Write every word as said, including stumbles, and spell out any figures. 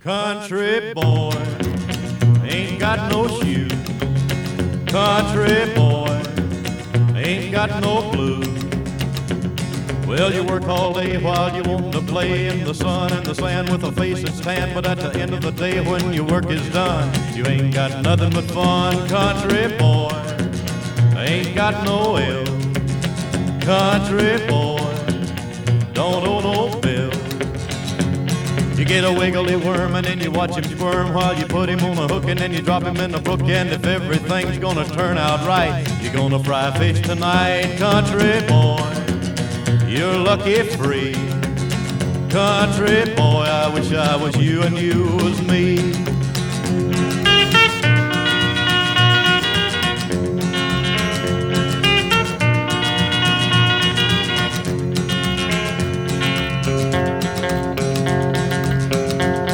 Country boy ain't got no shoes. Country boy ain't got no blues. Well, you work all day while you want to play in the sun and the sand with a face that's tan, but at the end of the day when your work is done, you ain't got nothing but fun. Country boy ain't got no L. Country boy don't owe no bill. You get a wiggly worm and then you watch him squirm while you put him on a hook and then you drop him in the brook. And if everything's gonna turn out right, you're gonna fry fish tonight. Country boy, you're lucky free. Country boy, I wish I was you and you was me.